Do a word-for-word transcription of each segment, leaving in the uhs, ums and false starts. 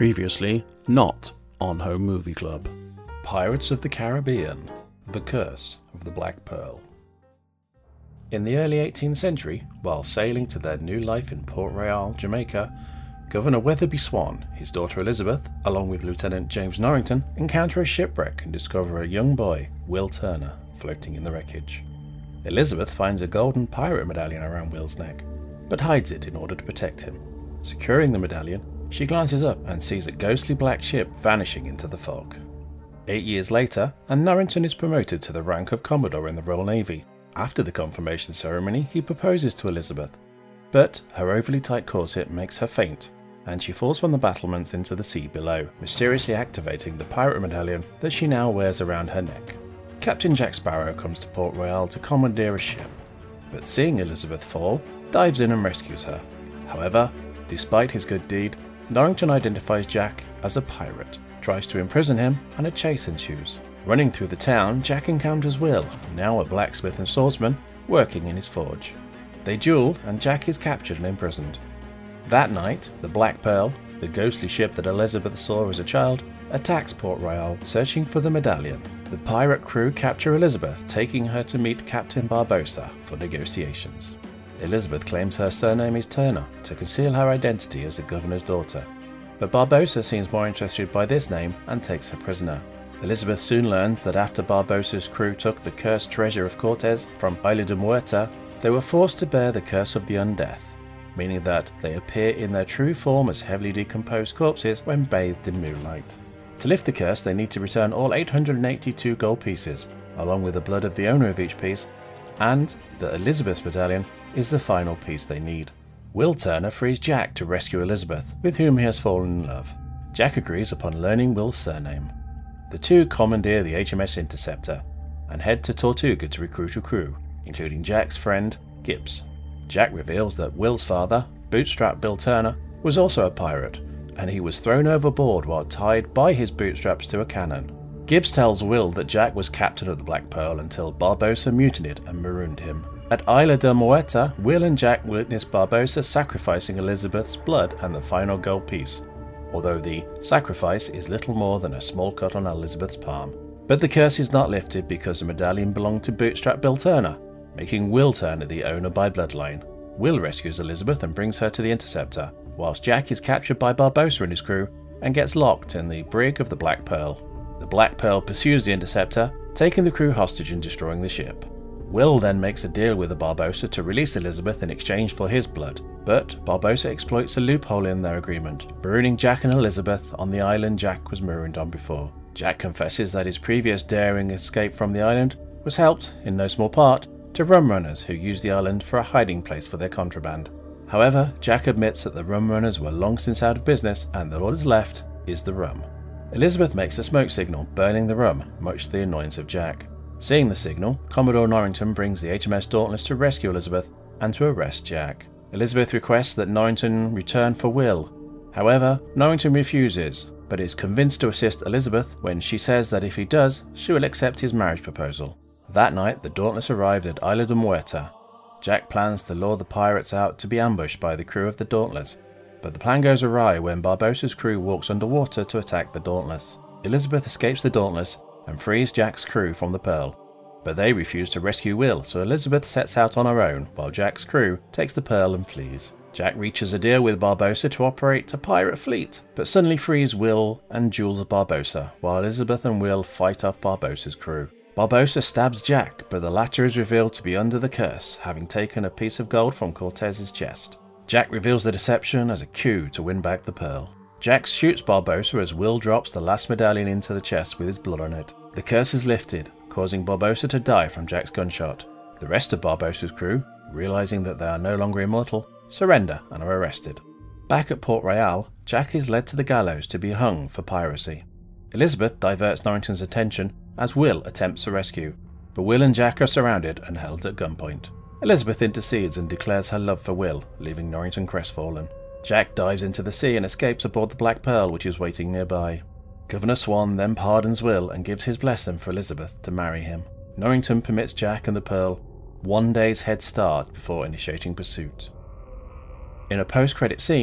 Previously, not on Home Movie Club. Pirates of the Caribbean, The Curse of the Black Pearl. In the early eighteenth century, while sailing to their new life in Port Royal, Jamaica, Governor Weatherby Swan, his daughter Elizabeth, along with Lieutenant James Norrington, encounter a shipwreck and discover a young boy, Will Turner, floating in the wreckage. Elizabeth finds a golden pirate medallion around Will's neck, but hides it in order to protect him. Securing the medallion, she glances up and sees a ghostly black ship vanishing into the fog. Eight years later, and Norrington is promoted to the rank of Commodore in the Royal Navy. After the confirmation ceremony, he proposes to Elizabeth, but her overly tight corset makes her faint, and she falls from the battlements into the sea below, mysteriously activating the pirate medallion that she now wears around her neck. Captain Jack Sparrow comes to Port Royal to commandeer a ship, but seeing Elizabeth fall, dives in and rescues her. However, despite his good deed, Norrington identifies Jack as a pirate, tries to imprison him, and a chase ensues. Running through the town, Jack encounters Will, now a blacksmith and swordsman, working in his forge. They duel, and Jack is captured and imprisoned. That night, the Black Pearl, the ghostly ship that Elizabeth saw as a child, attacks Port Royal, searching for the medallion. The pirate crew capture Elizabeth, taking her to meet Captain Barbossa for negotiations. Elizabeth claims her surname is Turner to conceal her identity as the governor's daughter, but Barbossa seems more interested by this name and takes her prisoner. Elizabeth soon learns that after Barbossa's crew took the cursed treasure of Cortez from Isla de Muerta, they were forced to bear the curse of the undeath, meaning that they appear in their true form as heavily decomposed corpses when bathed in moonlight. To lift the curse, they need to return all eight hundred eighty-two gold pieces, along with the blood of the owner of each piece, and the Elizabeth's medallion is the final piece they need. Will Turner frees Jack to rescue Elizabeth, with whom he has fallen in love. Jack agrees upon learning Will's surname. The two commandeer the H M S Interceptor and head to Tortuga to recruit a crew, including Jack's friend, Gibbs. Jack reveals that Will's father, Bootstrap Bill Turner, was also a pirate, and he was thrown overboard while tied by his bootstraps to a cannon. Gibbs tells Will that Jack was captain of the Black Pearl until Barbossa mutinied and marooned him. At Isla de Muerta, Will and Jack witness Barbossa sacrificing Elizabeth's blood and the final gold piece, although the sacrifice is little more than a small cut on Elizabeth's palm. But the curse is not lifted because the medallion belonged to Bootstrap Bill Turner, making Will Turner the owner by bloodline. Will rescues Elizabeth and brings her to the Interceptor, whilst Jack is captured by Barbossa and his crew and gets locked in the brig of the Black Pearl. The Black Pearl pursues the Interceptor, taking the crew hostage and destroying the ship. Will then makes a deal with the Barbossa to release Elizabeth in exchange for his blood, but Barbossa exploits a loophole in their agreement, marooning Jack and Elizabeth on the island Jack was marooned on before. Jack confesses that his previous daring escape from the island was helped, in no small part, to rum runners who used the island for a hiding place for their contraband. However, Jack admits that the rum runners were long since out of business and that all that's left is the rum. Elizabeth makes a smoke signal, burning the rum, much to the annoyance of Jack. Seeing the signal, Commodore Norrington brings the H M S Dauntless to rescue Elizabeth and to arrest Jack. Elizabeth requests that Norrington return for Will. However, Norrington refuses, but is convinced to assist Elizabeth when she says that if he does, she will accept his marriage proposal. That night, the Dauntless arrived at Isla de Muerta. Jack plans to lure the pirates out to be ambushed by the crew of the Dauntless, but the plan goes awry when Barbossa's crew walks underwater to attack the Dauntless. Elizabeth escapes the Dauntless and frees Jack's crew from the Pearl, but they refuse to rescue Will, so Elizabeth sets out on her own while Jack's crew takes the Pearl and flees. Jack reaches a deal with Barbossa to operate a pirate fleet, but suddenly frees Will and duels Barbossa, while Elizabeth and Will fight off Barbossa's crew. Barbossa stabs Jack, but the latter is revealed to be under the curse, having taken a piece of gold from Cortez's chest. Jack reveals the deception as a coup to win back the Pearl. Jack shoots Barbossa as Will drops the last medallion into the chest with his blood on it. The curse is lifted, causing Barbossa to die from Jack's gunshot. The rest of Barbossa's crew, realizing that they are no longer immortal, surrender and are arrested. Back at Port Royal, Jack is led to the gallows to be hung for piracy. Elizabeth diverts Norrington's attention as Will attempts a rescue, but Will and Jack are surrounded and held at gunpoint. Elizabeth intercedes and declares her love for Will, leaving Norrington crestfallen. Jack dives into the sea and escapes aboard the Black Pearl, which is waiting nearby. Governor Swan then pardons Will and gives his blessing for Elizabeth to marry him. Norrington permits Jack and the Pearl one day's head start before initiating pursuit. In a post-credit scene,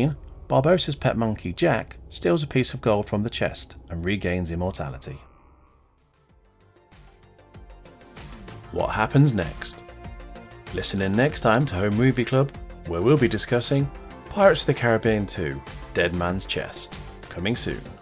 Barbossa's pet monkey Jack steals a piece of gold from the chest and regains immortality. What happens next? Listen in next time to Home Movie Club, where we'll be discussing Pirates of the Caribbean two: Dead Man's Chest, coming soon.